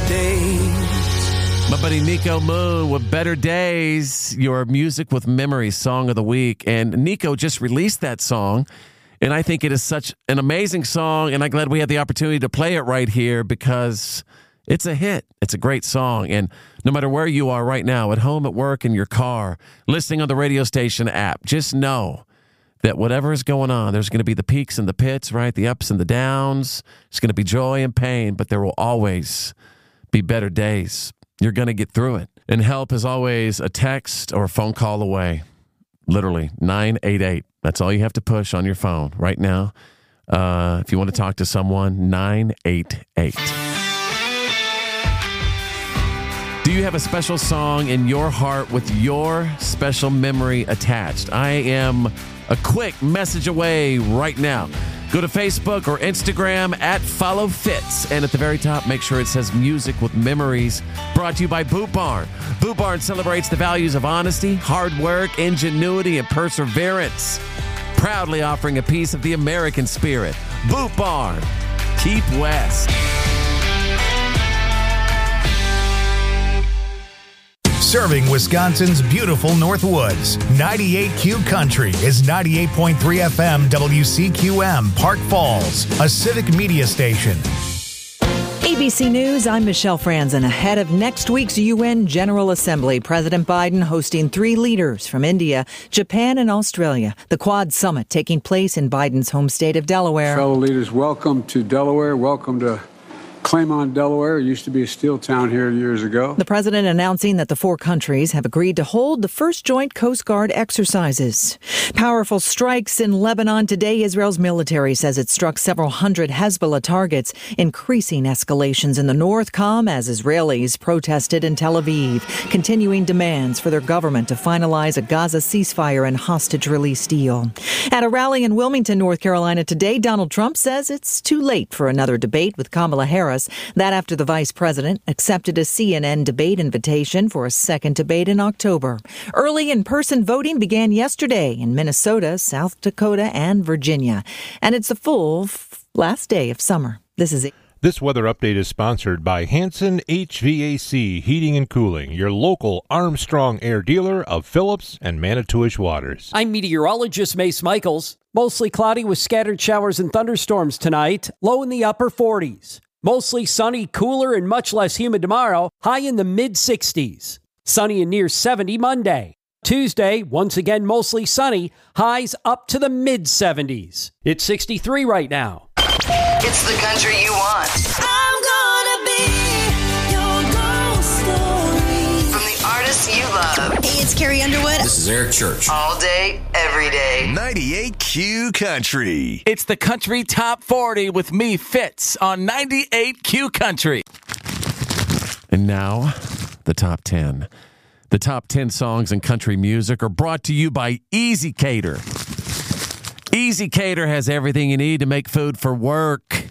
days. My buddy Nico Moon with Better Days, your Music with Memories song of the week. And Nico just released that song, and I think it is such an amazing song, and I'm glad we had the opportunity to play it right here because it's a hit. It's a great song, and no matter where you are right now, at home, at work, in your car, listening on the radio station app, just know that whatever is going on, there's going to be the peaks and the pits, right? The ups and the downs. There's going to be joy and pain, but there will always be better days. You're going to get through it. And help is always a text or a phone call away. Literally, 988. That's all you have to push on your phone right now. If you want to talk to someone, 988. Do you have a special song in your heart with your special memory attached? I am a quick message away right now. Go to Facebook or Instagram at Follow Fitz. And at the very top, make sure it says Music with Memories. Brought to you by Boot Barn. Boot Barn celebrates the values of honesty, hard work, ingenuity, and perseverance. Proudly offering a piece of the American spirit. Boot Barn. Keep West. Serving Wisconsin's beautiful North Woods. 98Q Country is 98.3 FM WCQM, Park Falls, a civic media station. ABC News, I'm Michelle Franzen. Ahead of next week's UN General Assembly, President Biden hosting 3 leaders from India, Japan, and Australia. The Quad Summit taking place in Biden's home state of Delaware. Fellow leaders, welcome to Delaware. Welcome to Claymont, Delaware. It used to be a steel town here years ago. The president announcing that the 4 countries have agreed to hold the first joint Coast Guard exercises. Powerful strikes in Lebanon today. Israel's military says it struck several hundred Hezbollah targets, increasing escalations in the north come as Israelis protested in Tel Aviv, continuing demands for their government to finalize a Gaza ceasefire and hostage release deal. At a rally in Wilmington, North Carolina today, Donald Trump says it's too late for another debate with Kamala Harris. That after the vice president accepted a CNN debate invitation for a second debate in October. Early in-person voting began yesterday in Minnesota, South Dakota, and Virginia. And it's the full last day of summer. This weather update is sponsored by Hanson HVAC Heating and Cooling, your local Armstrong Air dealer of Phillips and Manitowish Waters. I'm meteorologist Mace Michaels. Mostly cloudy with scattered showers and thunderstorms tonight, low in the upper 40s. Mostly sunny, cooler, and much less humid tomorrow, high in the mid-60s. Sunny and near 70 Monday. Tuesday, once again mostly sunny, highs up to the mid-70s. It's 63 right now. It's the country you want. I'm gonna be your ghost story. From the artists you love. Hey, it's Carrie Underwood. This is Eric Church. All day, every day. 98Q Country. It's the Country Top 40 with me, Fitz, on 98Q Country. And now, the top 10. The top 10 songs in country music are brought to you by Easy Cater. Easy Cater has everything you need to make food for work.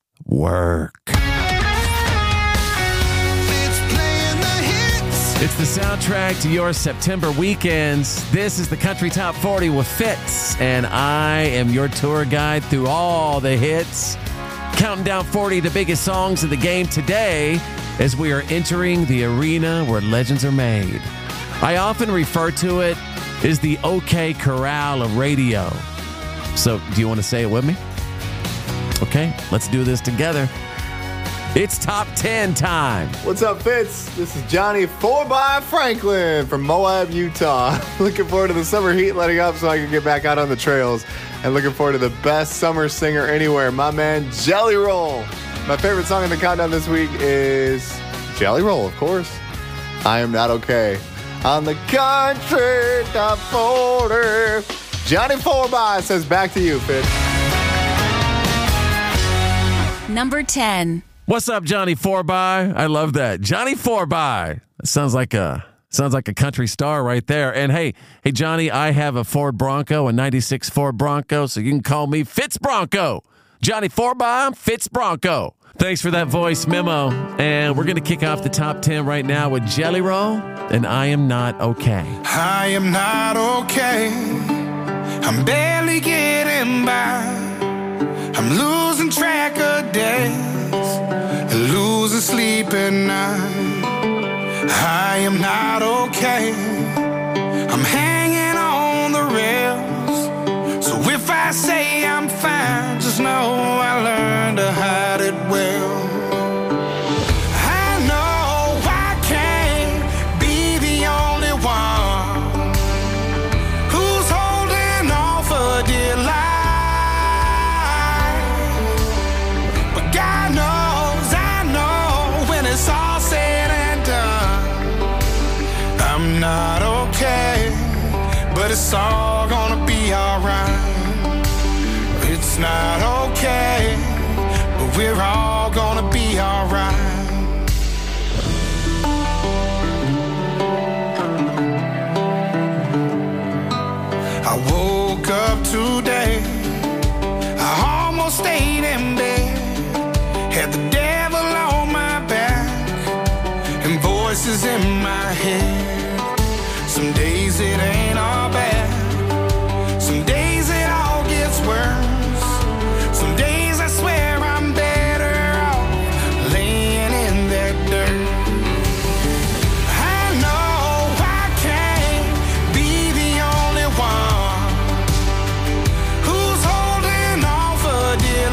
It's the soundtrack to your September weekends. This is the Country Top 40 with Fitz, and I am your tour guide through all the hits. Counting down 40 of the biggest songs in the game today as we are entering the arena where legends are made. I often refer to it as the OK Corral of radio. So, do you want to say it with me? Okay, let's do this together. It's top 10 time. What's up, Fitz? This is Johnny 4x Franklin from Moab, Utah. Looking forward to the summer heat letting up so I can get back out on the trails. And looking forward to the best summer singer anywhere, my man Jelly Roll. My favorite song in the countdown this week is Jelly Roll, of course. I Am Not Okay. On the Country Top 40. Johnny 4x says back to you, Fitz. Number 10. What's up, Johnny 4x? I love that. Johnny 4x. That sounds like a country star right there. And hey, Johnny, I have a Ford Bronco, a 96 Ford Bronco, so you can call me Fitz Bronco. Johnny 4x, Fitz Bronco. Thanks for that voice memo. And we're going to kick off the top 10 right now with Jelly Roll and I Am Not Okay. I am not okay. I'm barely getting by. I'm losing track of days, losing sleep at night. I am not okay. I'm hanging on the rails. So if I say I'm fine, just know I learned to hide it well. I know I can't be the only one who's holding on for dear life. But God knows, I know when it's all said and done, I'm not okay, but it's all gonna be alright. It's not okay, but we're all gonna be alright. I woke up today, I almost stayed in bed, had the devil on my back and voices in my head. Some days it ain't all bad, some days it all gets worse. Some days I swear I'm better off laying in that dirt. I know I can't be the only one who's holding on for dear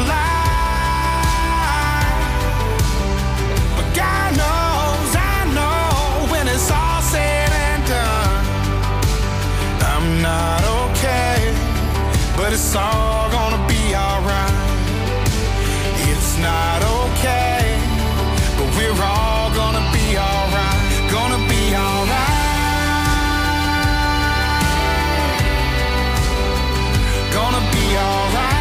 life. But God knows, I know when it's all said and done, I'm not okay, but it's all gonna be alright. It's not okay, but we're all gonna be alright. Gonna be alright. Gonna be alright.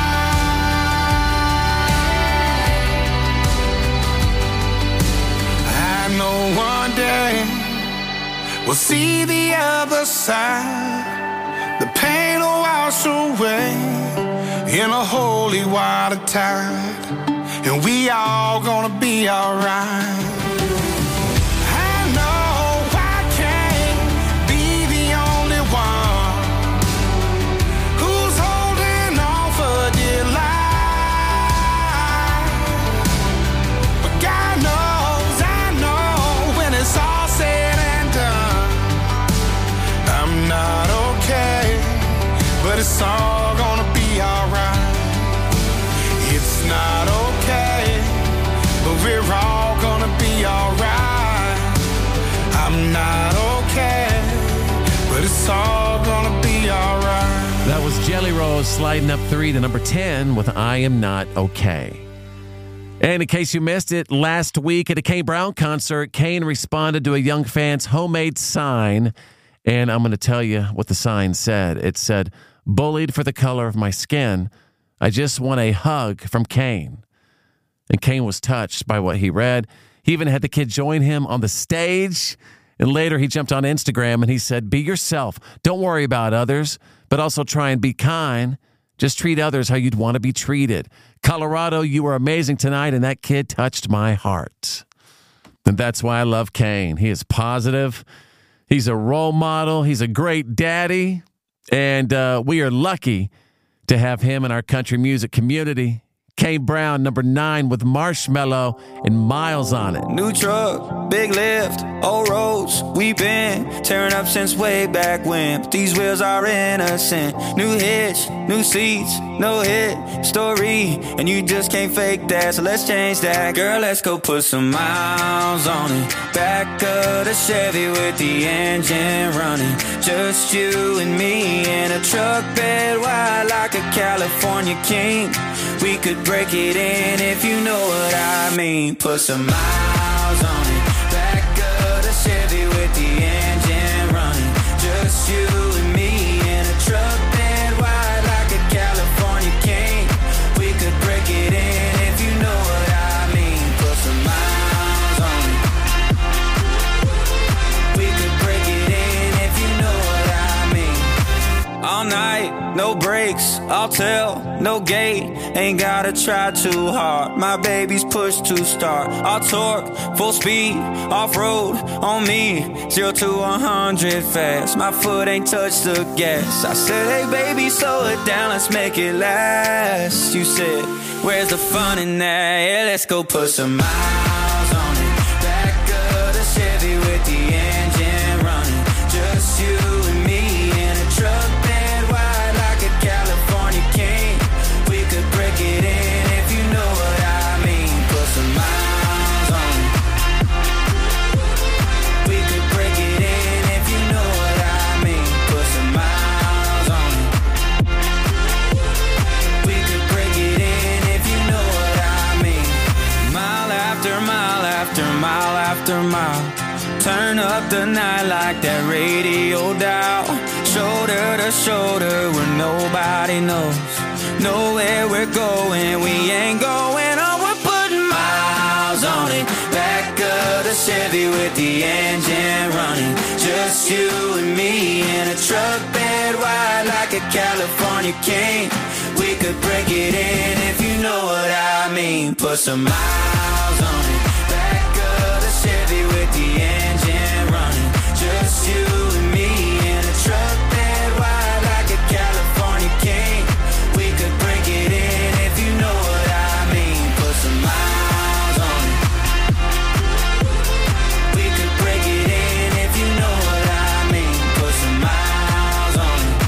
I know one day we'll see the other side. The pain will wash away in a holy water tide, and we all gonna be alright. I know I can't be the only one who's holding on for dear life. But God knows, I know when it's all said and done, I'm not okay, but it's all gonna be alright. It's not okay, but we're all gonna be alright. I'm not okay, but it's all gonna be alright. That was Jelly Roll sliding up 3 to number 10 with I Am Not Okay. And in case you missed it, last week at a Kane Brown concert, Kane responded to a young fan's homemade sign, and I'm going to tell you what the sign said. It said, "Bullied for the color of my skin. I just want a hug from Kane." And Kane was touched by what he read. He even had the kid join him on the stage. And later he jumped on Instagram and he said, "Be yourself. Don't worry about others, but also try and be kind. Just treat others how you'd want to be treated. Colorado, you were amazing tonight, and that kid touched my heart." And that's why I love Kane. He is positive. He's a role model. He's a great daddy. And we are lucky to have him in our country music community. Kane Brown, number 9 with Marshmello and Miles on it. New truck, big lift, old roads, we been tearing up since way back when. But these wheels are innocent. New hitch, new seats, no hit story, and you just can't fake that, so let's change that. Girl, let's go put some miles on it. Back of the Chevy with the engine running. Just you and me in a truck bed wide like a California king. We could break it in if you know what I mean. Put some miles on it. Back of the Chevy with the engine running. Just you and me in a truck bed wide like a California king. We could break it in if you know what I mean. Put some miles on it. We could break it in if you know what I mean. All night, no brakes, I'll tell, no gate. Ain't gotta try too hard. My baby's push to start. I'll torque, full speed, off-road on me. 0 to 100 fast. My foot ain't touched the gas. I said, hey baby, slow it down, let's make it last. You said, where's the fun in that? Yeah, let's go put some miles on the engine running. Just you and me in a truck bed wide like a California king. We could break it in if you know what I mean. Put some miles on it. We could break it in if you know what I mean. Put some miles on it. We could break it in if you know what I mean. Mile after mile after mile after mile. Turn up the night like that radio dial. Shoulder to shoulder where nobody knows. Know where we're going, we ain't going on. We're putting miles on it. Back of the Chevy with the engine running. Just you and me in a truck bed wide like a California king. We could break it in if you know what I mean. Put some miles on it. Back of the Chevy with the engine running. Just you and me in a truck bed wide like a California king. We could break it in if you know what I mean. Put some miles on it. We could break it in if you know what I mean. Put some miles on it.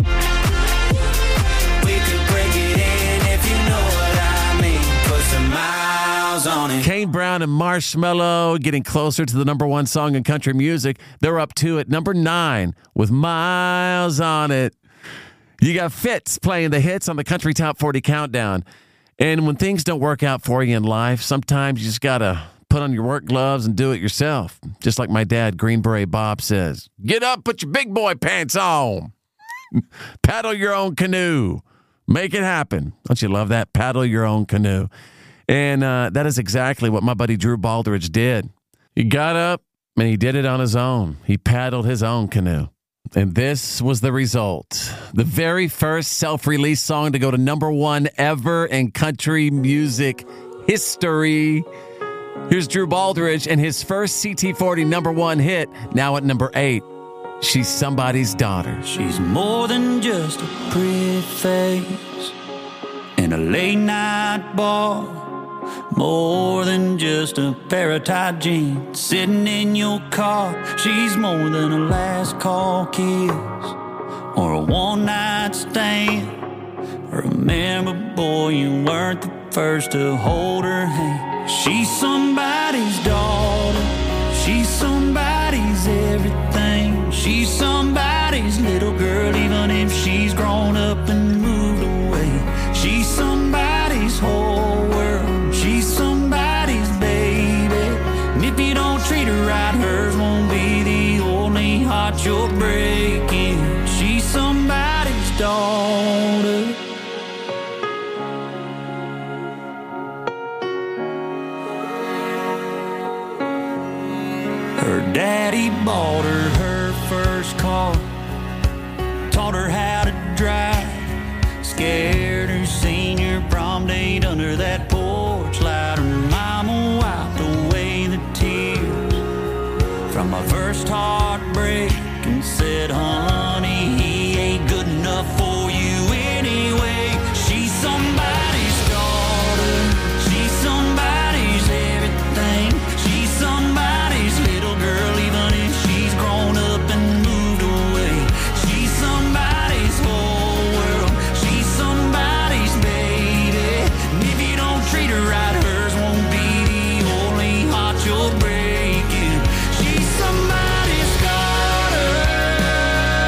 We could break it in if you know what I mean. Put some miles on it. Kane Brown and Marshmello getting closer to the #1 song in country music. They're up to at number 9 with Miles on It. You got Fitz playing the hits on the Country Top 40 Countdown. And when things don't work out for you in life, sometimes you just got to put on your work gloves and do it yourself. Just like my dad, Green Beret Bob, says, get up, put your big boy pants on. Paddle your own canoe. Make it happen. Don't you love that? Paddle your own canoe. And that is exactly what my buddy Drew Baldridge did. He got up and he did it on his own. He paddled his own canoe. And this was the result. The very first self-released song to go to #1 ever in country music history. Here's Drew Baldridge and his first CT40 #1 hit, now at number 8. She's Somebody's Daughter. She's more than just a pretty face in a late night bar. More than just a pair of tight jeans sitting in your car. She's more than a last call kiss or a one night stand. Remember, boy, you weren't the first to hold her hand. She's somebody's daughter. She's somebody's everything. She's somebody's little girl, even if she's grown up and moved away. She's somebody's whole world. She's somebody's baby. And if you don't treat her right, hers won't be the only heart you're breaking. She's somebody's daughter. Her daddy bought her first car, taught her how to drive, scared her senior prom date under that porch light. Her mama wiped away the tears from my first heartbreak and said, honey, he ain't good enough for you anyway. She's somebody's daughter. She's somebody's everything. She's somebody's little girl, even if she's grown up and moved away. She's somebody's whole world. She's somebody's baby. And if you don't treat her right, hers won't be the only heart you're breaking. She's somebody's daughter.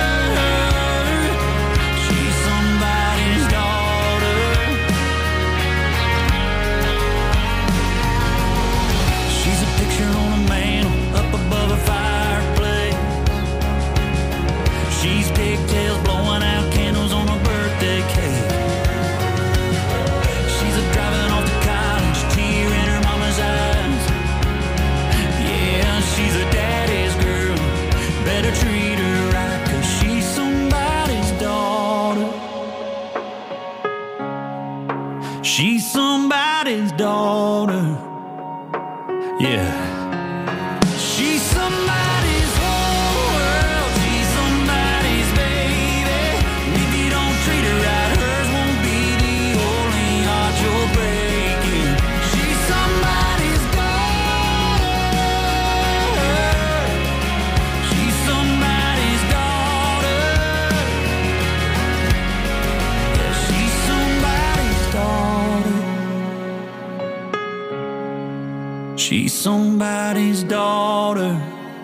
somebody's daughter.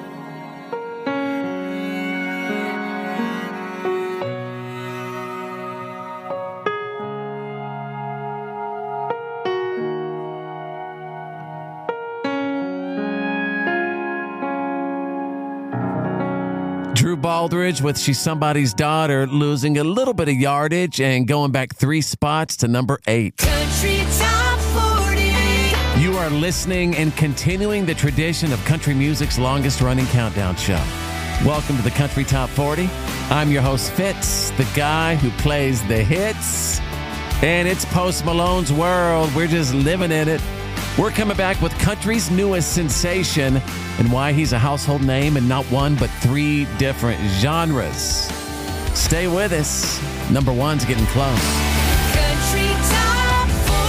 Drew Baldridge with She's Somebody's Daughter, losing a little bit of yardage and going back 3 spots to number 8. Country Top 40. You are listening and continuing the tradition of country music's longest-running countdown show. Welcome to the Country Top 40. I'm your host, Fitz, the guy who plays the hits. And it's Post Malone's world. We're just living in it. We're coming back with country's newest sensation and why he's a household name in not one but 3 different genres. Stay with us. Number 1's getting close. Country Top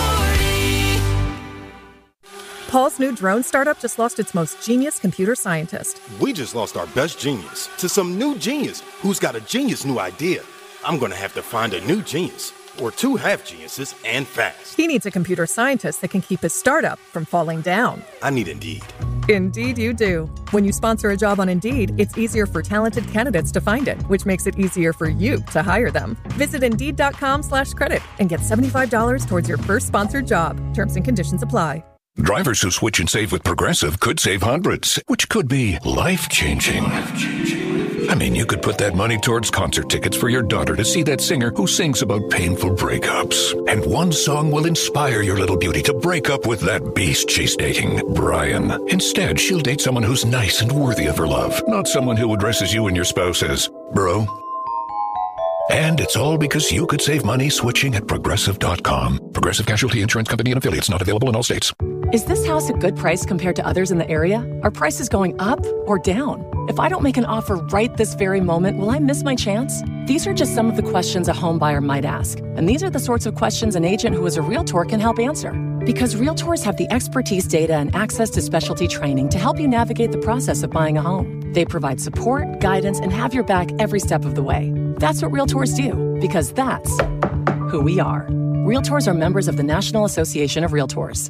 40. Paul's new drone startup just lost its most genius computer scientist. We just lost our best genius to some new genius who's got a genius new idea. I'm going to have to find a new genius. Or 2 half geniuses and fast. He needs a computer scientist that can keep his startup from falling down. I need Indeed. Indeed you do. When you sponsor a job on Indeed, it's easier for talented candidates to find it, which makes it easier for you to hire them. Visit Indeed.com/credit and get $75 towards your first sponsored job. Terms and conditions apply. Drivers who switch and save with Progressive could save hundreds, which could be life-changing. I mean, you could put that money towards concert tickets for your daughter to see that singer who sings about painful breakups. And one song will inspire your little beauty to break up with that beast she's dating, Brian. Instead, she'll date someone who's nice and worthy of her love, not someone who addresses you and your spouse as bro. And it's all because you could save money switching at Progressive.com. Progressive Casualty Insurance Company and affiliates, not available in all states. Is this house a good price compared to others in the area? Are prices going up or down? If I don't make an offer right this very moment, will I miss my chance? These are just some of the questions a home buyer might ask. And these are the sorts of questions an agent who is a Realtor can help answer. Because Realtors have the expertise, data, and access to specialty training to help you navigate the process of buying a home. They provide support, guidance, and have your back every step of the way. That's what Realtors do, because that's who we are. Realtors are members of the National Association of Realtors.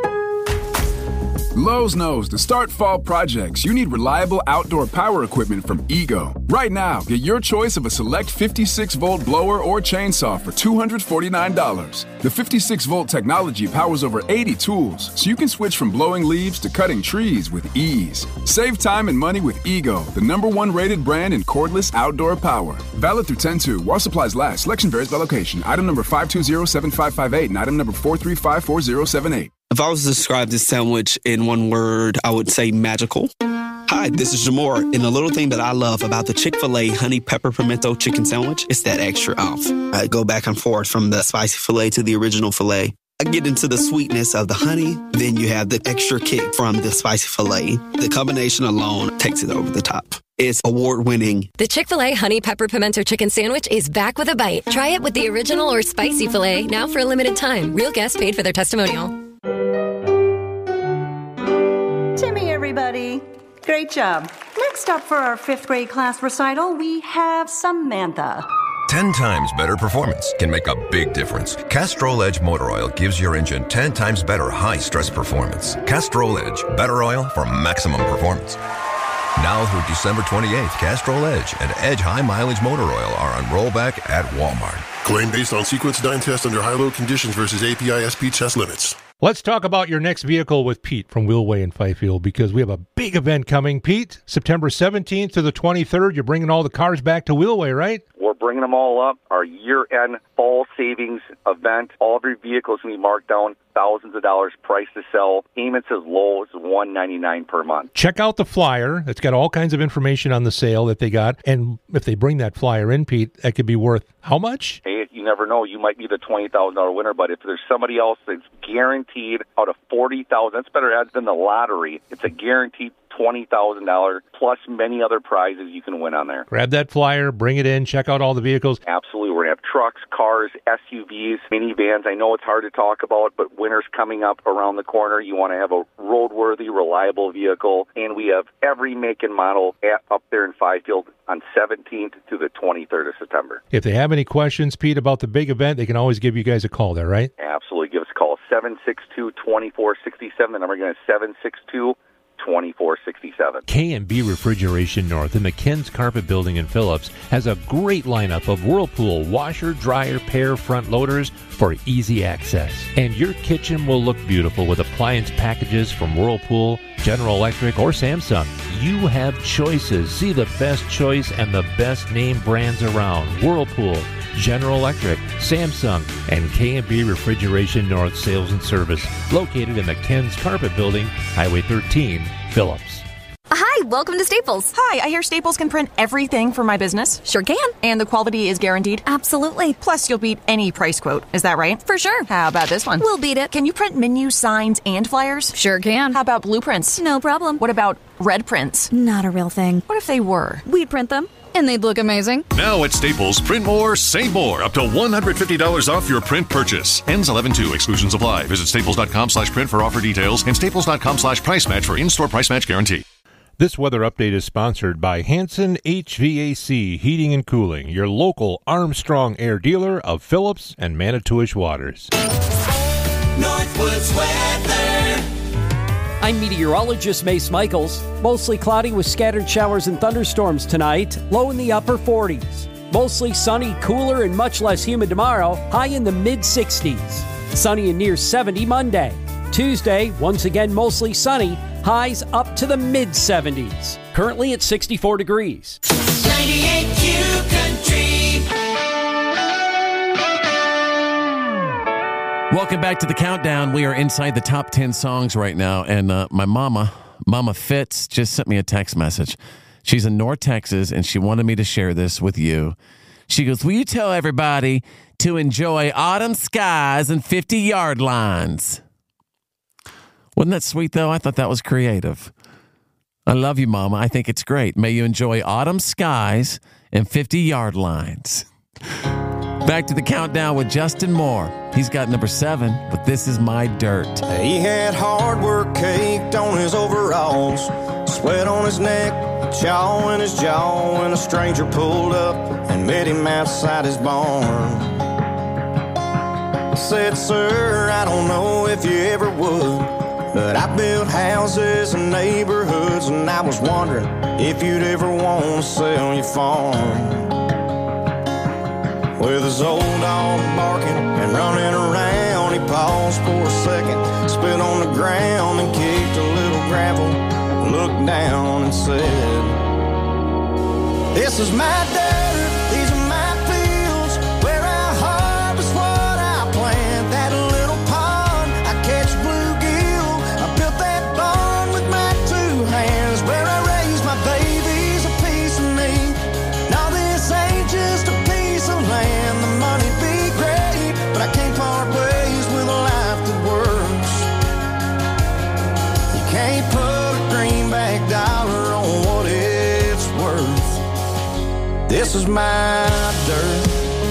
Lowe's knows to start fall projects, you need reliable outdoor power equipment from Ego. Right now, get your choice of a select 56-volt blower or chainsaw for $249. The 56-volt technology powers over 80 tools, so you can switch from blowing leaves to cutting trees with ease. Save time and money with Ego, the #1 rated brand in cordless outdoor power. Valid through 10/2 while supplies last. Selection varies by location. Item number 5207558 and item number 4354078. If I was to describe this sandwich in one word, I would say magical. Hi, this is Jamor, and the little thing that I love about the Chick-fil-A honey pepper pimento chicken sandwich is that extra oomph. I go back and forth from the spicy filet to the original filet. I get into the sweetness of the honey, then you have the extra kick from the spicy filet. The combination alone takes it over the top. It's award-winning. The Chick-fil-A Honey Pepper Pimento Chicken Sandwich is back with a bite. Try it with the original or spicy filet, now for a limited time. Real guests paid for their testimonial. Timmy, everybody. Great job. Next up for our 5th grade class recital, we have Samantha. 10 times better performance can make a big difference. Castrol Edge Motor Oil gives your engine 10 times better high-stress performance. Castrol Edge, better oil for maximum performance. Now through December 28th, Castrol Edge and Edge High Mileage Motor Oil are on rollback at Walmart. Claim based on sequence dyne test under high-load conditions versus API SP test limits. Let's talk about your next vehicle with Pete from Wheelway in Fifield, because we have a big event coming. Pete, September 17th to the 23rd, you're bringing all the cars back to Wheelway, right? We're bringing them all up. Our year-end fall savings event. All of your vehicles can be marked down thousands of dollars price to sell. Payments as low as $199 per month. Check out the flyer. It's got all kinds of information on the sale that they got. And if they bring that flyer in, Pete, that could be worth how much? Hey, you never know. You might be the $20,000 winner, but if there's somebody else that's guaranteed out of $40,000, that's better odds than the lottery. It's a guaranteed $20,000 plus many other prizes you can win on there. Grab that flyer, bring it in, check out all the vehicles. Absolutely. We're going to have trucks, cars, SUVs, minivans. I know it's hard to talk about, but winter's coming up around the corner. You want to have a roadworthy, reliable vehicle, and we have every make and model up there in Fifield on 17th to the 23rd of September. If they have any questions, Pete, about the big event, they can always give you guys a call there, right? Absolutely. Give us a call, 762-2467. The number again is 762-2467. K&B Refrigeration North in the Ken's Carpet Building in Phillips has a great lineup of Whirlpool washer, dryer, pair front loaders for easy access. And your kitchen will look beautiful with appliance packages from Whirlpool, General Electric, or Samsung. You have choices. See the best choice and the best name brands around. Whirlpool, General Electric, Samsung, and K&B Refrigeration North Sales and Service, located in the Ken's Carpet Building, Highway 13, Phillips. Hi, welcome to Staples. Hi, I hear Staples can print everything for my business. Sure can. And the quality is guaranteed? Absolutely. Plus, you'll beat any price quote. Is that right? For sure. How about this one? We'll beat it. Can you print menus, signs, and flyers? Sure can. How about blueprints? No problem. What about red prints? Not a real thing. What if they were? We'd print them, and they'd look amazing. Now at Staples, print more, save more. Up to $150 off your print purchase. Ends 11/2. Exclusions apply. Visit staples.com/print for offer details and staples.com/price match for in-store price match guarantee. This weather update is sponsored by Hanson HVAC Heating and Cooling, your local Armstrong Air dealer of Phillips and Manitowish Waters. Northwoods weather. I'm meteorologist Mace Michaels. Mostly cloudy with scattered showers and thunderstorms tonight, low in the upper 40s. Mostly sunny, cooler, and much less humid tomorrow, high in the mid-60s. Sunny and near 70 Monday. Tuesday, once again mostly sunny, highs up to the mid-70s. Currently at 64 degrees. 98Q Country. Welcome back to the countdown. We are inside the top 10 songs right now, and my Mama Fitz, just sent me a text message. She's in North Texas, and she wanted me to share this with you. She goes, will you tell everybody to enjoy autumn skies and 50-yard lines? Wasn't that sweet, though? I thought that was creative. I love you, Mama. I think it's great. May you enjoy autumn skies and 50-yard lines. Back to the countdown with Justin Moore. He's got number 7, but This Is My Dirt. He had hard work caked on his overalls, sweat on his neck, chaw in his jaw, when a stranger pulled up and met him outside his barn. Said, sir, I don't know if you ever would, but I built houses and neighborhoods, and I was wondering if you'd ever want to sell your farm. With his old dog barking and running around, he paused for a second, spit on the ground and kicked a little gravel, looked down and said, this is my dirt, these are my fields, where I harvest what I plant, that little pond, I catch bluegill, I built that barn with my 2 hands, where I raise my babies, a piece of me. Now this ain't just a piece of land, the money be great, but I can't part ways with a life that works. You can't put a greenback dollar on what it's worth. This is my dirt.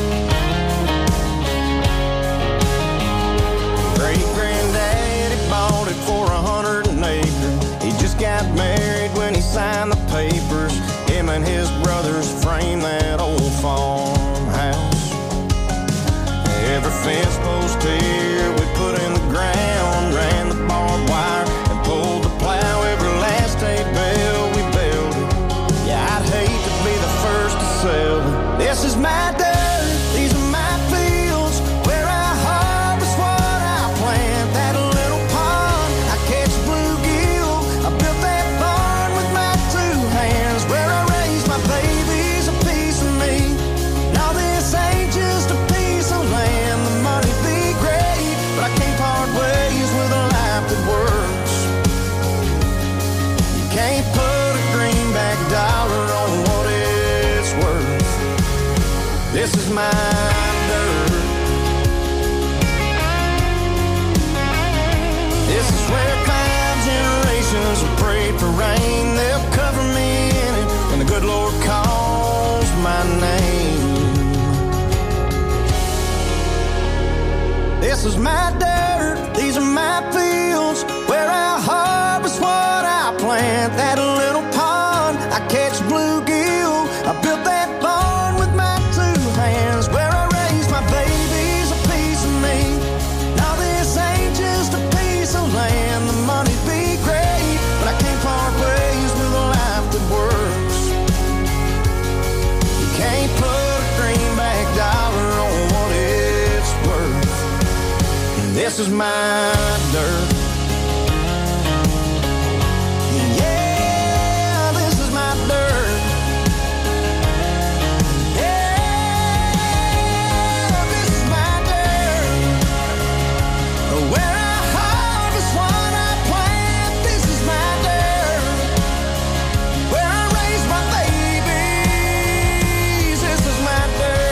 Great-granddaddy bought it for 100 an acre. He just got married when he signed the papers. Him and his brothers framed that old farmhouse. Every fence post here we put in the ground, ran the barbed wire and pulled the plow. Every last hay bale we built. Yeah, I'd hate to be the first to sell it. This is my dirt, these are my fields, where I harvest what I plant, that little pond, I catch bluegill, I built that barn with my 2 hands, where I raise my babies, a piece of me. Now this ain't just a piece of land, the money be great, but I can't part ways with a life that works. You can't put a greenback dollar on what it's worth. This is my dirt. This is where 5 generations have prayed for rain. They'll cover me in it when the good Lord calls my name. This is my dirt, these are my fields, where I harvest what I plant, that little pond, I catch bluegill, I built that barn with my 2 hands, where I raise my babies, a piece of me. Now this ain't is my dirt. Yeah, this is my dirt. Yeah, this is my dirt. Where I harvest what I plant, this is my dirt. Where I raise my babies, this is my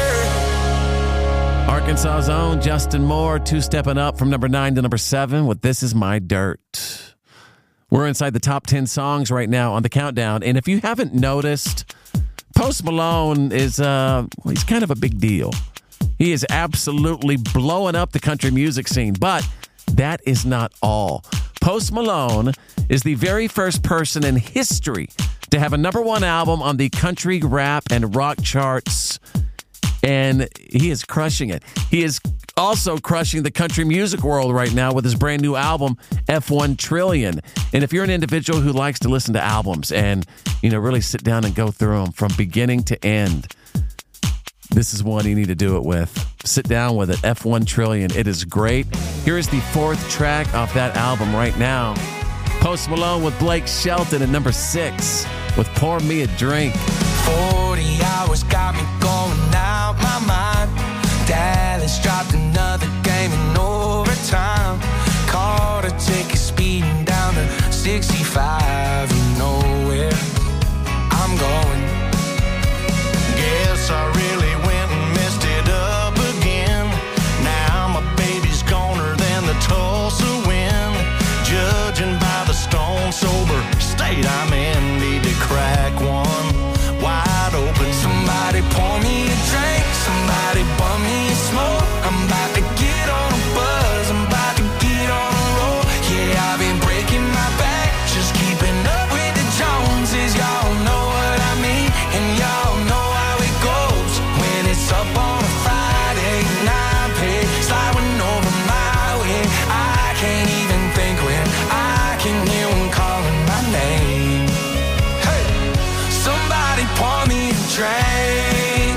dirt. Arkansas's own Justin Moore, two-stepping up from number 9 to number 7 with This Is My Dirt. We're inside the top 10 songs right now on the countdown. And if you haven't noticed, Post Malone is, he's kind of a big deal. He is absolutely blowing up the country music scene. But that is not all. Post Malone is the very first person in history to have a number 1 album on the country, rap, and rock charts. And he is crushing it. He is also crushing the country music world right now with his brand new album, F1 Trillion. And if you're an individual who likes to listen to albums and, really sit down and go through them from beginning to end, this is one you need to do it with. Sit down with it, F1 Trillion. It is great. Here is the 4th track off that album right now. Post Malone with Blake Shelton at number 6 with Pour Me a Drink. 40 hours got me going out my mind. Dallas dropped another game in overtime. Caught a ticket speeding down to 65. You know where I'm going. Guess I really went and messed it up again. Now my baby's goner than the Tulsa wind. Judging by the stone sober state I'm in, need to crack one wide open. Somebody pour me a drink, somebody bum me a smoke. I'm about to get on a buzz, I'm about to get on a roll. Yeah, I've been breaking my back, just keeping up with the Joneses. Y'all know what I mean, and y'all know how it goes. When it's up on a Friday night, pay sliding over my way. I can't even think when I can hear them calling my name. Hey, somebody pour me a drink.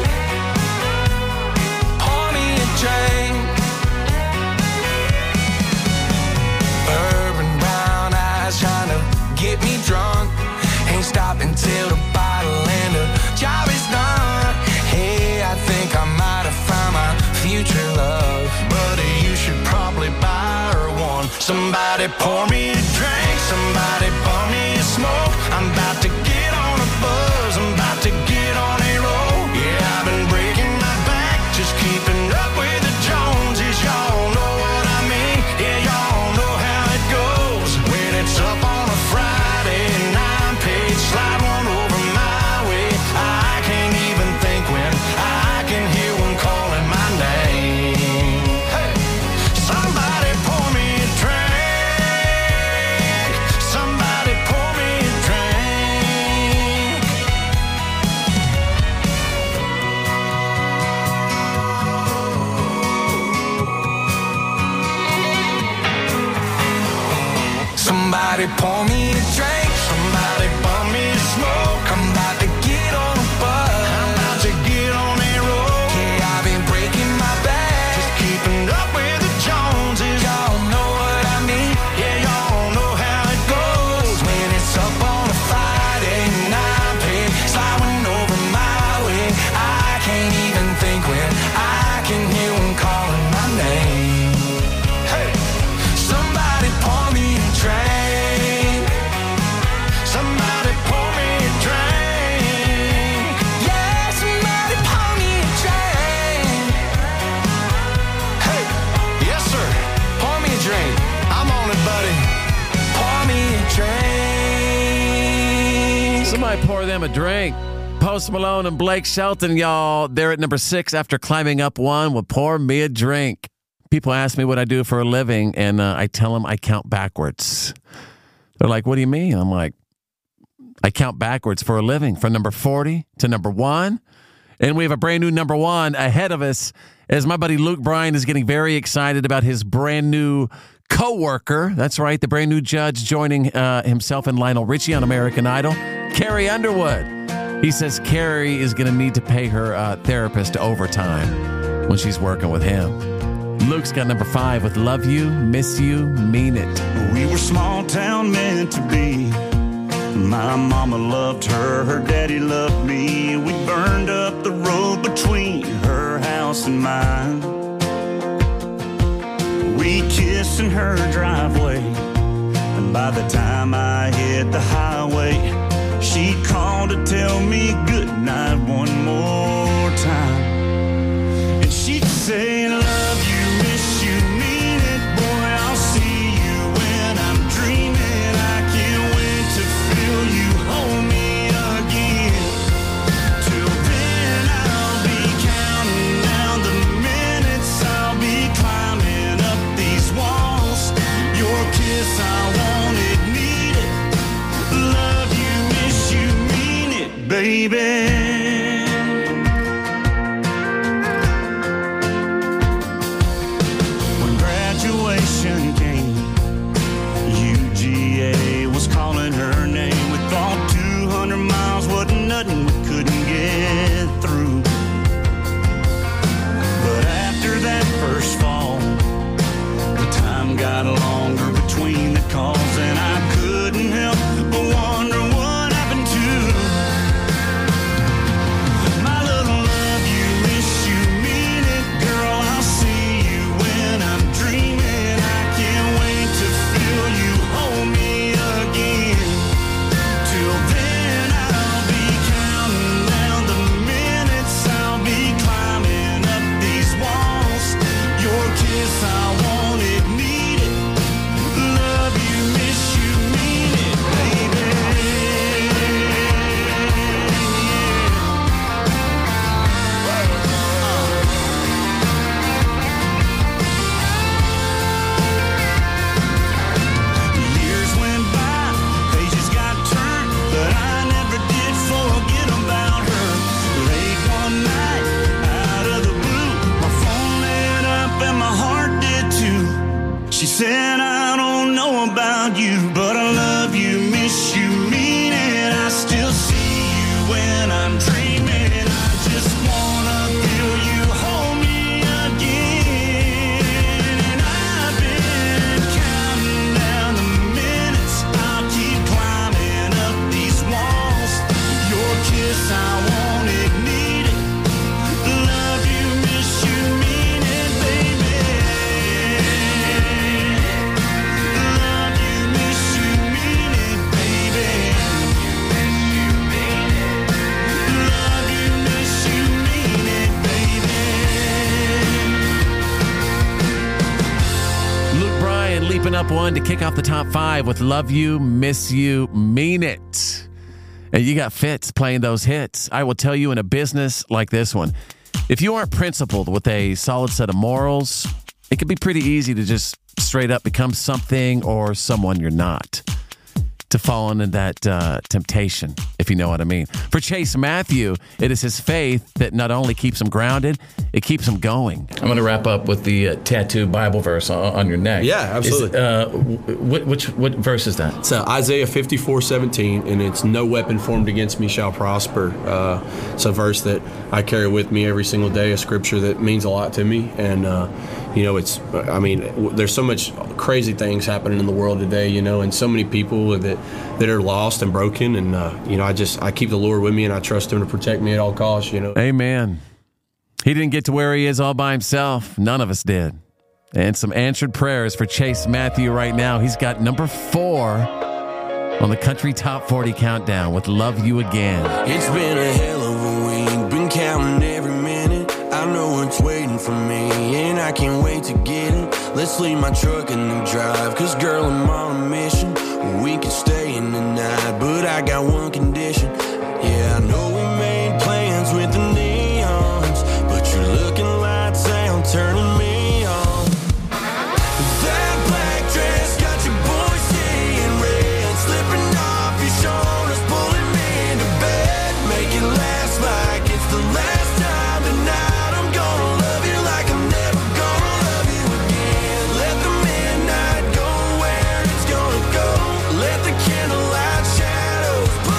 Pour me a drink. Urban brown eyes trying to get me drunk. Ain't stopping till the bottle and the job is done. Hey, I think I might have found my future love. Buddy, you should probably buy her one. Somebody pour me a drink, somebody pour me a smoke. I'm about to get on a buzz, I'm about to get on a roll. Yeah, I've been breaking my back, just keeping up with the Joneses. Y'all know what I mean, yeah, y'all know how it goes. When it's up on a Friday night, page slide one over my way. I can't even think when I can hear one calling my name. Hey, somebody pour me a drink. Somebody pour me a drink. Somebody pour me a drink. Somebody pour me a smoke. I'm about to get on a buzz. I'm about to get on a roll. Yeah, I've been breaking my back, just keeping up with the Joneses. Y'all know what I mean. Yeah, y'all know how it goes. When it's up on a Friday night, pay sliding over my way. I can't even think when I can hear them calling my name. Hey, somebody pour me a drink. Somebody pour me a drink. Yeah, somebody pour me a drink. Hey, yes sir, pour me a drink. I'm on it, buddy. Pour me a drink. Somebody pour them a drink. Post Malone and Blake Shelton, y'all. They're at number 6 after climbing up 1 with Pour Me a Drink. People ask me what I do for a living, and I tell them I count backwards. They're like, what do you mean? I'm like, I count backwards for a living from number 40 to number 1. And we have a brand new number 1 ahead of us as my buddy Luke Bryan is getting very excited about his brand new co-worker. That's right, the brand new judge joining himself and Lionel Richie on American Idol, Carrie Underwood. He says Carrie is going to need to pay her therapist overtime when she's working with him. Luke's got number 5 with Love You, Miss You, Mean It. We were small town meant to be. My mama loved her, her daddy loved me. We burned up the road between her house and mine. We kissed in her driveway, and by the time I hit the highway, she called to tell me goodnight one more time. And she'd say, love you, miss you, mean it, boy, I'll see you when I'm dreaming. I can't wait to feel you hold me again. Till then I'll be counting down the minutes, I'll be climbing up these walls. Your kiss, I want it, need it. Love you, miss you, mean it, baby. Came, UGA was calling her name. We thought 200 miles wasn't nothing, we couldn't get through. But after that first fall, the time got longer between the calls, and I couldn't help but wonder what happened to my little love you, miss you, mean it, girl, I'll see you when I'm dreaming. She said, I don't know about you, but I love you, miss you, mean it. I still see you when I'm dreaming. I just wanna feel you hold me again. And I've been counting down the minutes, I'll keep climbing up these walls. Your kiss, I want it, need it. Love you, miss you, mean it, baby. Leaping up one to kick off the top 5 with Love You, Miss You, Mean It. And you got Fitz playing those hits. I will tell you, in a business like this one, if you aren't principled with a solid set of morals, it can be pretty easy to just straight up become something or someone you're not, to fall into that temptation, if you know what I mean. For Chase Matthew, it is his faith that not only keeps him grounded, it keeps him going. I'm going to wrap up with the tattoo Bible verse on your neck. Yeah, absolutely. What verse is that? It's Isaiah 54:17, and it's no weapon formed against me shall prosper. It's a verse that I carry with me every single day, a scripture that means a lot to me. And, there's so much crazy things happening in the world today, and so many people that are lost and broken. And, I keep the Lord with me, and I trust him to protect me at all costs, Amen. He didn't get to where he is all by himself. None of us did. And some answered prayers for Chase Matthew right now. He's got number 4 on the Country Top 40 Countdown with Love You Again. It's been a hell of a week, been counting every minute. I know it's waiting for me, and I can't wait to get it. Let's leave my truck in the drive, cause girl, I'm on a mission. We could stay in the night, but I got one condition. Yeah, I know we made plans with the neons, but your looking lights out, turning me on. That black dress got your boy seeing red, slipping off your shoulders, pulling me into bed. Make it last like it's the last time tonight. I'm gonna love you like I'm never gonna love you again. Let the midnight go where it's gonna go. Let the candlelight shadows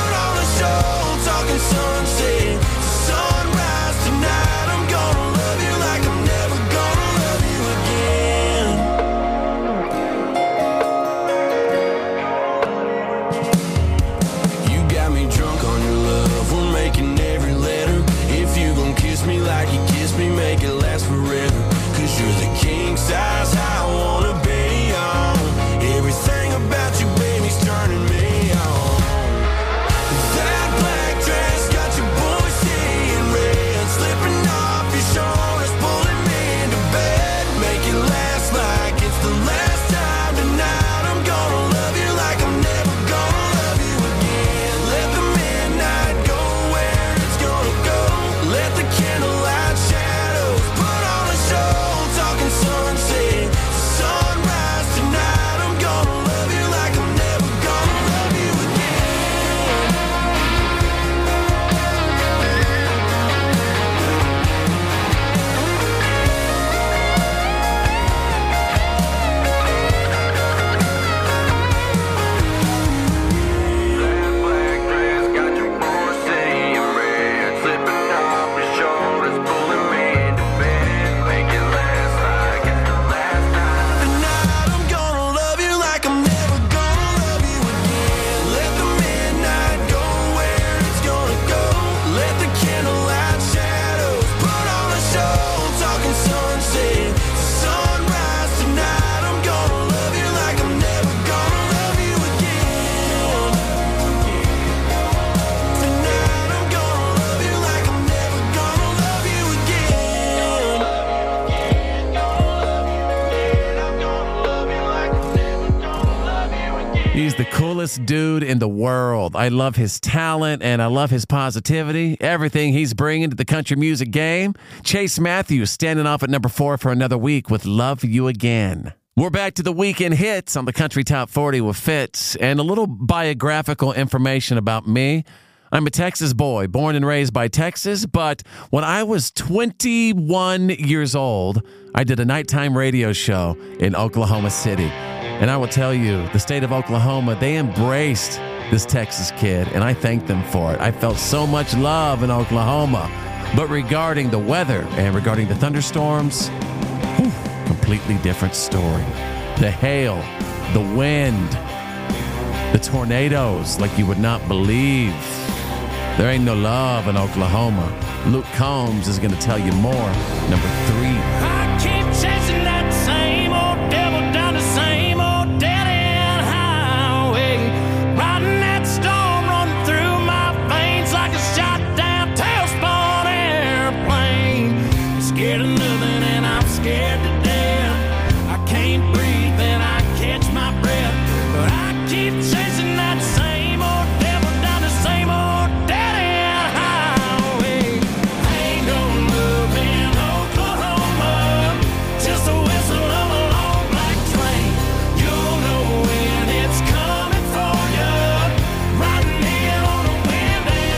best dude in the world. I love his talent and I love his positivity, everything he's bringing to the country music game. Chase Matthews standing off at number 4 for another week with Love You Again. We're back to the weekend hits on the Country Top 40 with Fitz and a little biographical information about me. I'm a Texas boy, born and raised by Texas, but when I was 21 years old, I did a nighttime radio show in Oklahoma City. And I will tell you, the state of Oklahoma, they embraced this Texas kid, and I thank them for it. I felt so much love in Oklahoma. But regarding the weather and regarding the thunderstorms, completely different story. The hail, the wind, the tornadoes like you would not believe. There ain't no love in Oklahoma. Luke Combs is going to tell you more. Number 3. I keep chasing that same old devil down the same old dead-end highway. Riding that storm running through my veins like a shot-down tailspun airplane. Scared of nothing and I'm scared to death. I can't breathe and I catch my breath. But I keep chasing that same old devil down the same old dead-end highway. Ain't no love in Oklahoma, just a whistle of a long black train. You'll know when it's coming for you, riding in on the wind and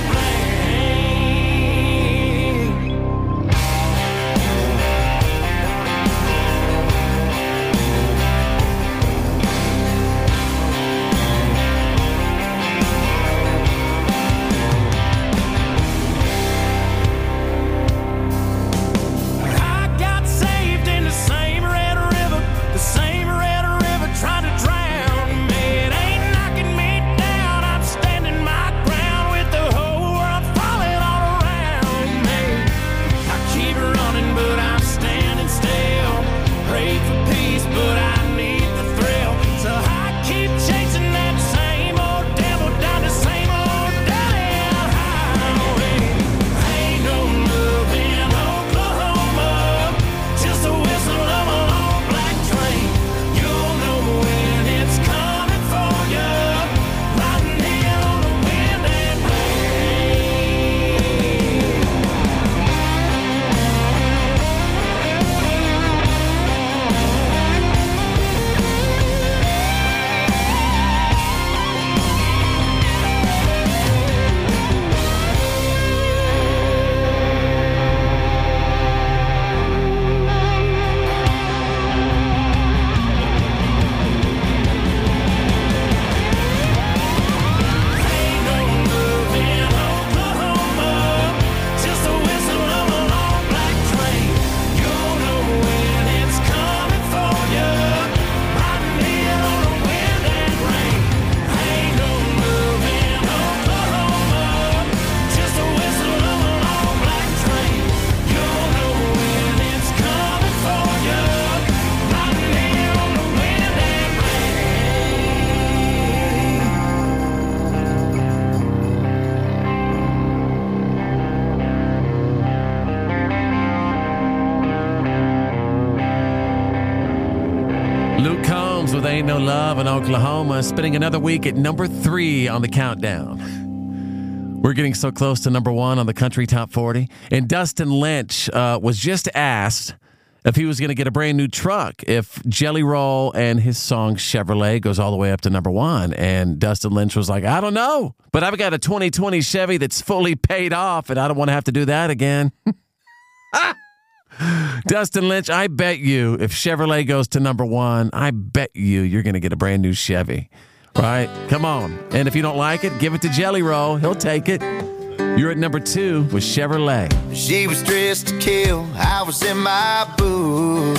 rain. I got saved in the same red river, trying to drown me. It ain't knocking me down, I'm standing my ground with the whole world falling all around me. I keep running, but I'm standing still. Pray for peace, but I need the thrill. So I keep chasing that same old devil down the same old dead-end highway. Ain't no love in Oklahoma, just a whistle of a long black train. You'll know when it's coming for you, riding in on the wind and Luke Combs with Ain't No Love in Oklahoma, spending another week at number 3 on the countdown. We're getting so close to number 1 on the Country Top 40. And Dustin Lynch was just asked if he was going to get a brand new truck if Jelly Roll and his song Chevrolet goes all the way up to number 1. And Dustin Lynch was like, I don't know, but I've got a 2020 Chevy that's fully paid off and I don't want to have to do that again. Dustin Lynch, I bet you if Chevrolet goes to number 1, I bet you're going to get a brand new Chevy, right? Come on. And if you don't like it, give it to Jelly Roll. He'll take it. You're at number 2 with Chevrolet. She was dressed to kill, I was in my boots.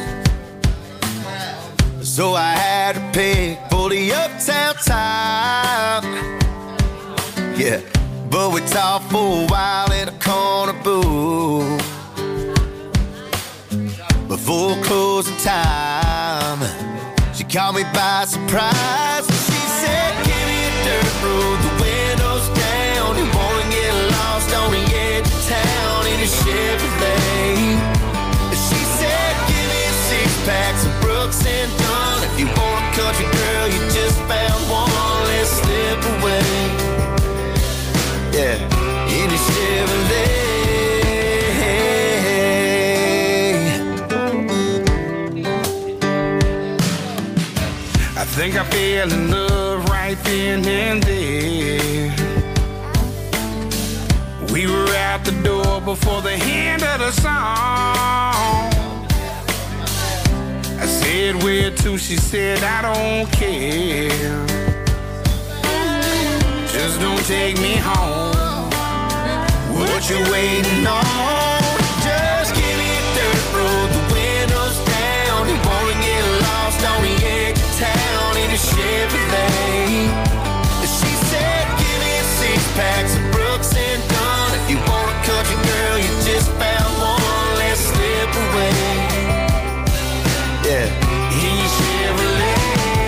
So I had to pick for the uptown time. Yeah, but we talked for a while in a corner booth. Before closing time, she caught me by surprise. She said, give me a dirt road, the windows down. You wanna get lost on the edge of town in a Chevrolet. She said, give me a 6-pack, some Brooks and Dunn. If you want a country girl, you just found one. Let's think I fell in love right then and there. We were out the door before the end of the song. I said, where to? She said, I don't care. Just don't take me home. What you waiting on? Just give me a dirt road, the windows down. You wanna get lost on the edge of town in a Chevrolet. She said, give me a 6-pack of Brooks and Dunn. If you want a country girl, you just found one. Let's slip away. Yeah, in your Chevrolet.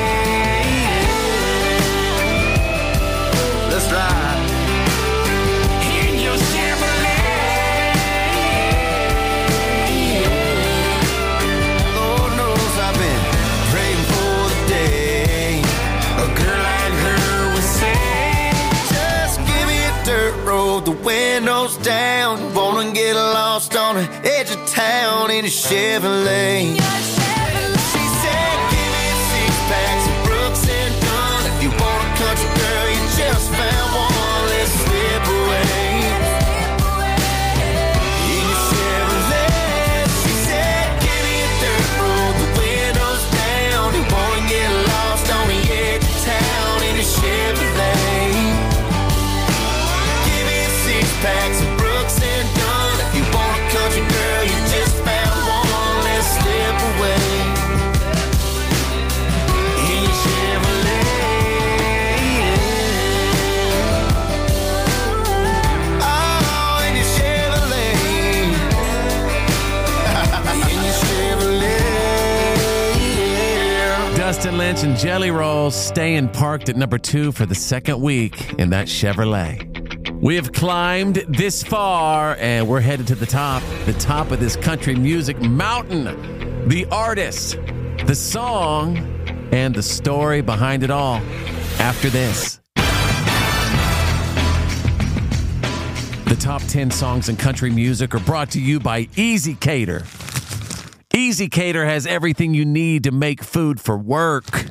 Let's ride. In your Chevrolet. Lord knows I've been praying for the day a girl like her would say, just give me a dirt road, the windows down. Wanna get lost on the edge of town in a Chevrolet. She said, give me a 6-pack of Brooks and Dunn. If you want a country girl, you just found one. Let's slip away. In your Chevrolet. She said, give me a dirt road, the windows down. You wanna get lost on the edge of town in a Chevrolet. Give me a 6-pack of Brooks and Dunn. If you want a country girl, you just found one. Let's slip away. In your Chevrolet. Oh, in your Chevrolet. In your Chevrolet. Dustin Lynch and Jelly Rolls staying parked at number 2 for the second week in that Chevrolet. We have climbed this far, and we're headed to the top of this country music mountain. The artist, the song, and the story behind it all. After this. The top 10 songs in country music are brought to you by Easy Cater. Easy Cater has everything you need to make food for work.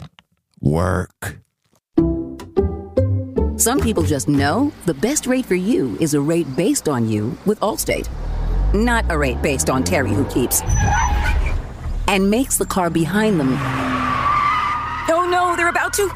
Some people just know the best rate for you is a rate based on you with Allstate. Not a rate based on Terry who keeps and makes the car behind them. Oh no, they're about to.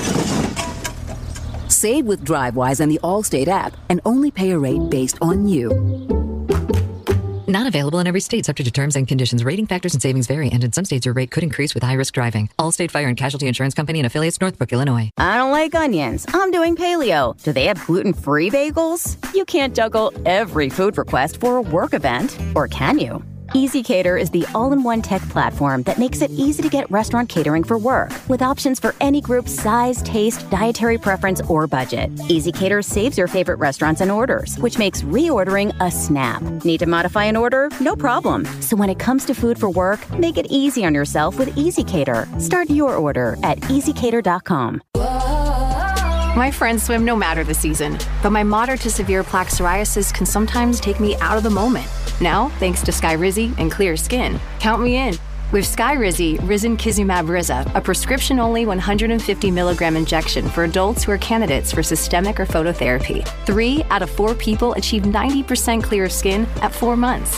Save with DriveWise and the Allstate app and only pay a rate based on you. Not available in every state, subject to terms and conditions. Rating factors and savings vary, and in some states your rate could increase with high-risk driving. Allstate Fire and Casualty Insurance Company and affiliates, Northbrook, Illinois. I don't like onions. I'm doing paleo. Do they have gluten-free bagels? You can't juggle every food request for a work event, or can you? Easy Cater is the all-in-one tech platform that makes it easy to get restaurant catering for work, with options for any group's size, taste, dietary preference, or budget. Easy Cater saves your favorite restaurants and orders, which makes reordering a snap. Need to modify an order? No problem. So when it comes to food for work, make it easy on yourself with Easy Cater. Start your order at easycater.com. My friends swim no matter the season, but my moderate to severe plaque psoriasis can sometimes take me out of the moment. Now, thanks to Skyrizi and clear skin, count me in. With Skyrizi, Risankizumab Riza, a prescription-only 150 milligram injection for adults who are candidates for systemic or phototherapy. 3 out of 4 people achieve 90% clear skin at 4 months.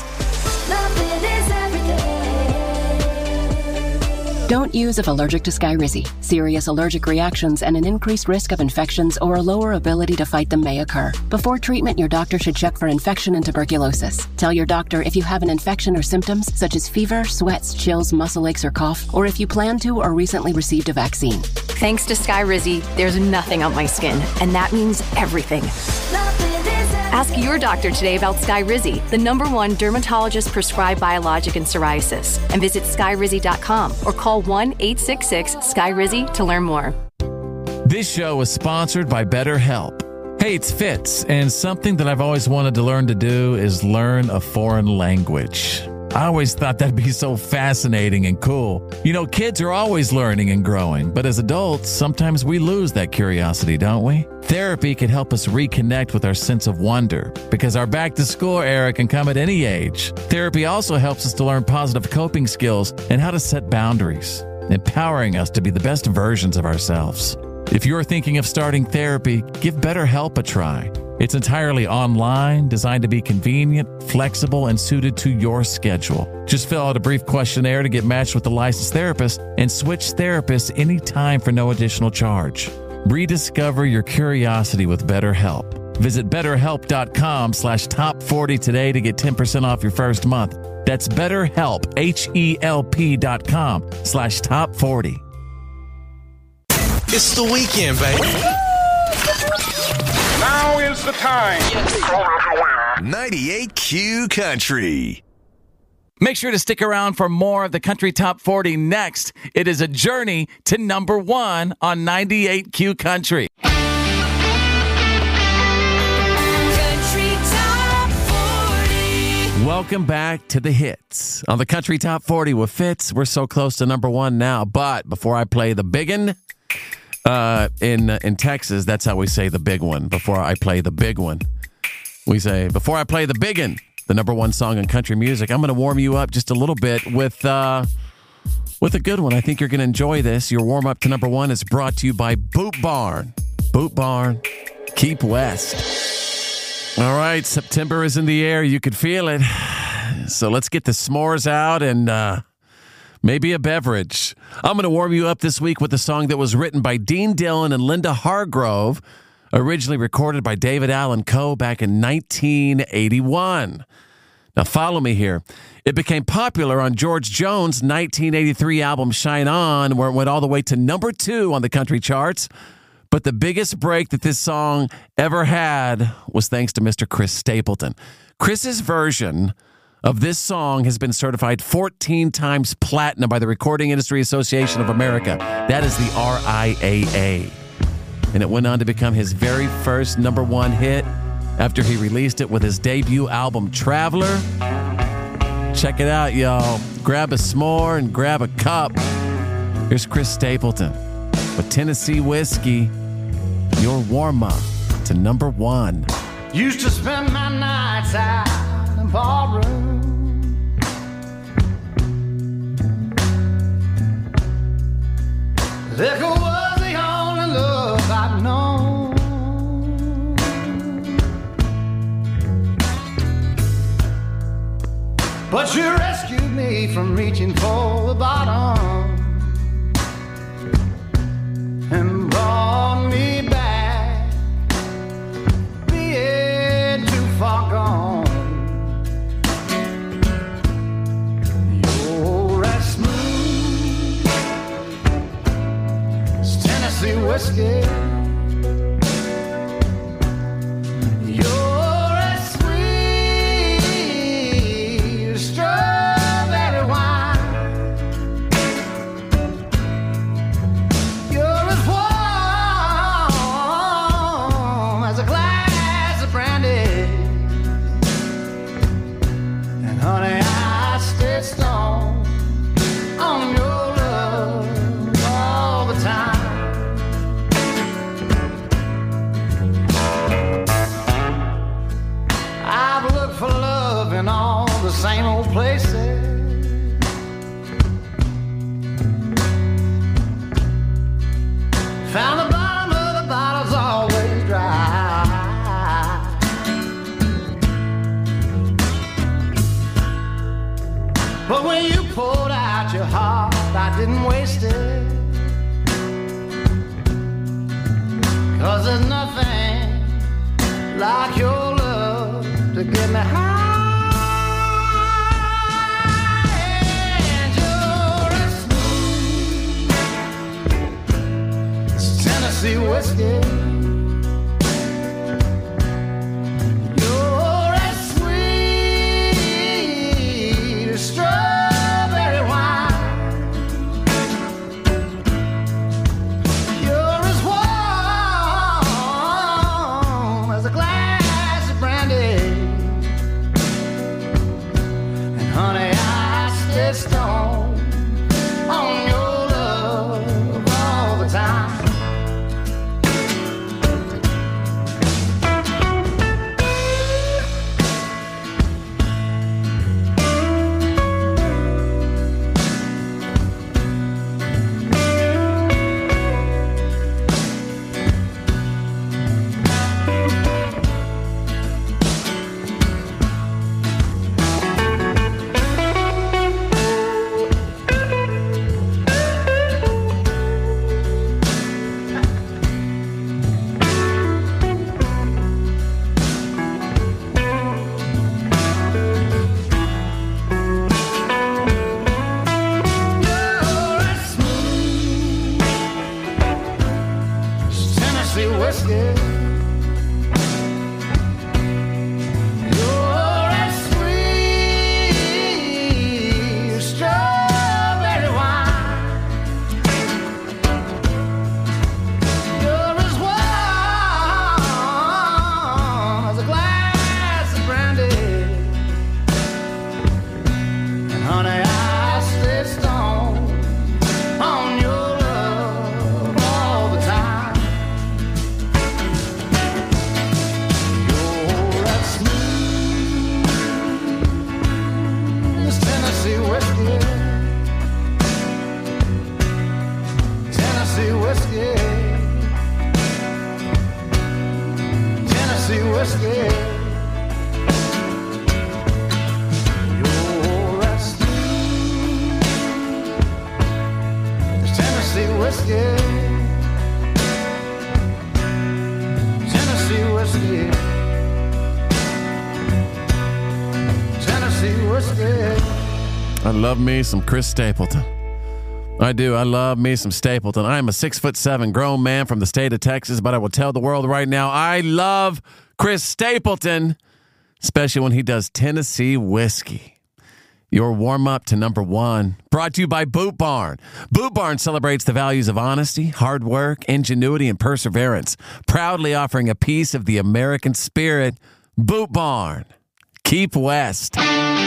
Don't use if allergic to Skyrizi. Serious allergic reactions and an increased risk of infections or a lower ability to fight them may occur. Before treatment, your doctor should check for infection and tuberculosis. Tell your doctor if you have an infection or symptoms such as fever, sweats, chills, muscle aches, or cough, or if you plan to or recently received a vaccine. Thanks to Skyrizi, there's nothing on my skin, and that means everything. Ask your doctor today about Skyrizi, the #1 dermatologist-prescribed biologic in psoriasis, and visit skyrizi.com or call 1-866-SKYRIZI to learn more. This show is sponsored by BetterHelp. Hey, it's Fitz, and something that I've always wanted to learn to do is learn a foreign language. I always thought that'd be so fascinating and cool. You know, kids are always learning and growing, but as adults, sometimes we lose that curiosity, don't we? Therapy can help us reconnect with our sense of wonder, because our back-to-school era can come at any age. Therapy also helps us to learn positive coping skills and how to set boundaries. empowering us to be the best versions of ourselves. If you're thinking of starting therapy, give BetterHelp a try. It's entirely online, designed to be convenient, flexible, and suited to your schedule. Just fill out a brief questionnaire to get matched with a licensed therapist and switch therapists anytime for no additional charge. Rediscover your curiosity with BetterHelp. Visit BetterHelp.com/top40 today to get 10% off your first month. That's BetterHelp, HELP.com/top40. It's the weekend, baby. Now is the time. 98Q Country. Make sure to stick around for more of the Country Top 40 next. It is a journey to number 1 on 98Q Country. Country Top 40. Welcome back to the hits on the Country Top 40 with Fitz. We're so close to number 1 now, but before I play the biggin, in Texas, that's how we say the big one. Before I play the big one, we say, before I play the biggin, the number 1 song in country music, I'm going to warm you up just a little bit with a good one. I think you're going to enjoy this. Your warm up to number 1 is brought to you by Boot Barn. Boot Barn, keep west. All right, September is in the air. You could feel it. So let's get the s'mores out and maybe a beverage. I'm going to warm you up this week with a song that was written by Dean Dillon and Linda Hargrove, originally recorded by David Allan Coe back in 1981. Now follow me here. It became popular on George Jones' 1983 album Shine On, where it went all the way to number 2 on the country charts. But the biggest break that this song ever had was thanks to Mr. Chris Stapleton. Chris's version of this song has been certified 14 times platinum by the Recording Industry Association of America. That is the RIAA. And it went on to become his very first number 1 hit after he released it with his debut album, Traveler. Check it out, y'all. Grab a s'more and grab a cup. Here's Chris Stapleton with Tennessee Whiskey, your warm-up to number 1. Used to spend my nights out in the ballroom. Liquor was the only love I'd known. But you rescued me from reaching for the bottom and brought me back, being too far gone. You're as smooth as Tennessee whiskey. You're as sweet as strawberry wine. You're as warm as a glass of brandy. And honey, I stay strong on your love all the time. I've looked for love in all the same old places. Found the bottom of the bottle's always dry. But when you poured out your heart, I didn't waste it. 'Cause there's nothing like your love to get me high. And you're as smooth as Tennessee whiskey. You're as sweet as strawberry wine. You're as warm as a glass of brandy. And honey, I stay strong on your love all the time. whiskey. Your rescue. It's Tennessee whiskey. Tennessee whiskey. Tennessee whiskey. I love me some Chris Stapleton. I do. I love me some Stapleton. I am a 6'7" grown man from the state of Texas, but I will tell the world right now, I love Chris Stapleton, especially when he does Tennessee whiskey. Your warm-up to number one, brought to you by Boot Barn. Boot Barn celebrates the values of honesty, hard work, ingenuity, and perseverance, proudly offering a piece of the American spirit. Boot Barn. Keep West.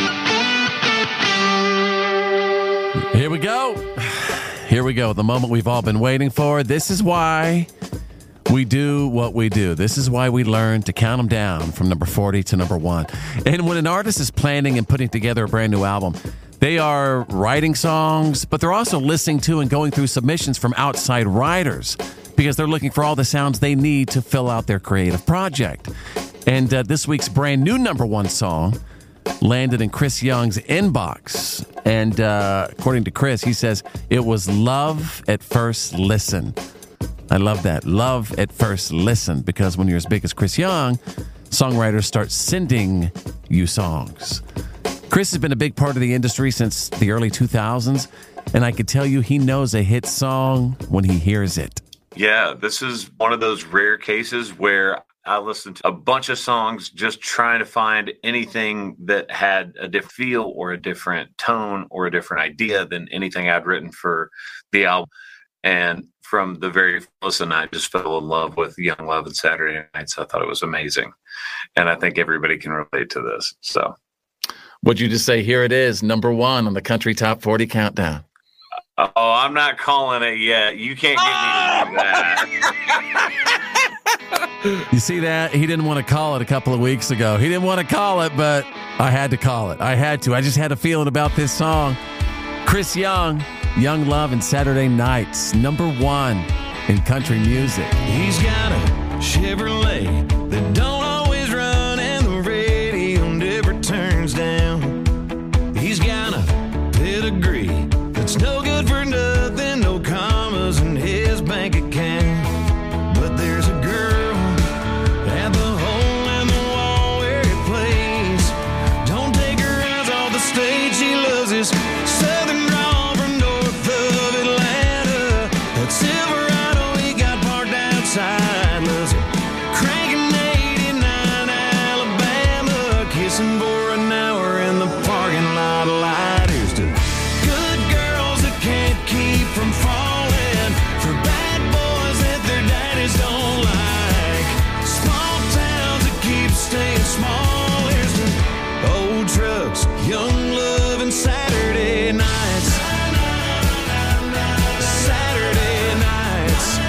Here we go. Here we go. The moment we've all been waiting for. This is why we do what we do. This is why we learn to count them down from number 40 to number 1. And when an artist is planning and putting together a brand new album, they are writing songs, but they're also listening to and going through submissions from outside writers because they're looking for all the sounds they need to fill out their creative project. And this week's brand new number 1 song landed in Chris Young's inbox. And according to Chris, he says it was Love at First Listen. I love that. Love at First Listen, because when you're as big as Chris Young, songwriters start sending you songs. Chris has been a big part of the industry since the early 2000s, and I could tell you he knows a hit song when he hears it. Yeah, this is one of those rare cases where I listened to a bunch of songs just trying to find anything that had a different feel or a different tone or a different idea than anything I'd written for the album. And from the very first listen, I just fell in love with Young Love and Saturday Nights. I thought it was amazing. And I think everybody can relate to this. So, what'd you just say? Here it is, number 1 on the Country Top 40 Countdown. Oh, I'm not calling it yet. You can't get me to do that. You see that? He didn't want to call it a couple of weeks ago. He didn't want to call it, but I had to call it. I had to. I just had a feeling about this song. Chris Young, Young Love and Saturday Nights, number 1 in country music. He's got a Chevrolet that don't always run and the radio never turns down. He's got a pedigree that's no good for nothing, no commas in his bank account. But there's a girl at the hole in the wall where he plays. Don't take her eyes off the stage, she loves his southern drawl from north of Atlanta. That Silverado he got parked outside, loves it cranking 89 Alabama, kissing for an hour in the parking lot light. Here's to good girls that can't keep from falling, for bad boys that their daddies don't like, small towns that keep staying small. Here's to old trucks, Young Love and Saturday Nights. Saturday nights.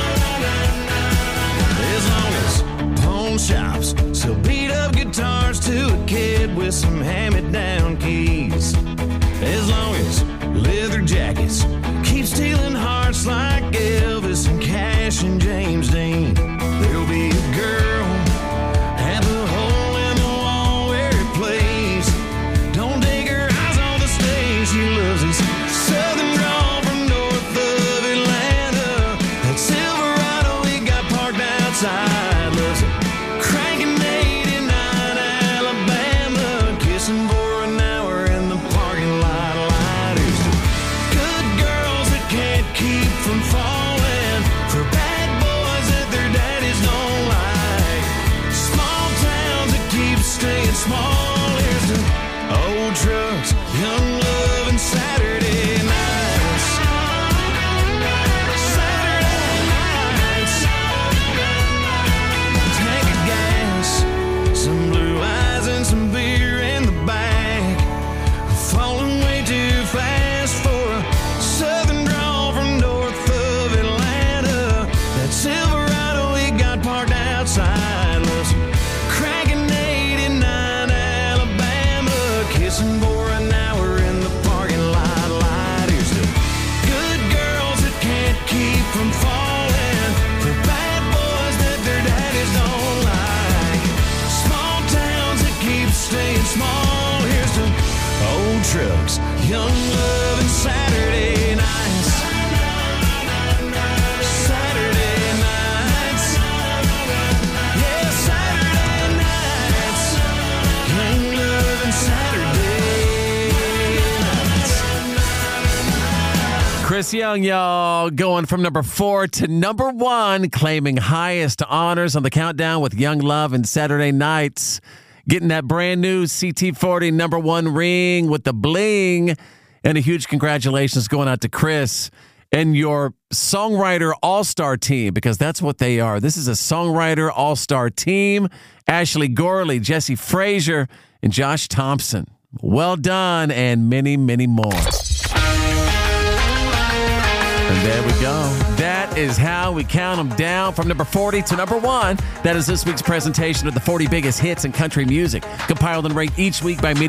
As long as pawn shops sell beat up guitars to a kid with some hand-me-down keys, as long as leather jackets keep stealing hearts like Elvis and Cash and James Dean, there'll be a girl at the hole in the wall where he plays. Don't take her eyes off the stage, she loves his southern drawl from north of Atlanta. That Silverado he got parked outside, loves it cranking old trucks, young love and Saturday nights. Saturday nights. Yeah, Saturday nights. Young love and Saturday nights. Chris Young, y'all, going from number 4 to number 1, claiming highest honors on the countdown with Young Love and Saturday Nights. Getting that brand new CT40 number 1 ring with the bling. And a huge congratulations going out to Chris and your songwriter all-star team, because that's what they are. This is a songwriter all-star team. Ashley Gorley, Jesse Frazier, and Josh Thompson. Well done, and many, many more. And there we go. That is how we count them down from number 40 to number 1. That is this week's presentation of the 40 biggest hits in country music, compiled and ranked each week by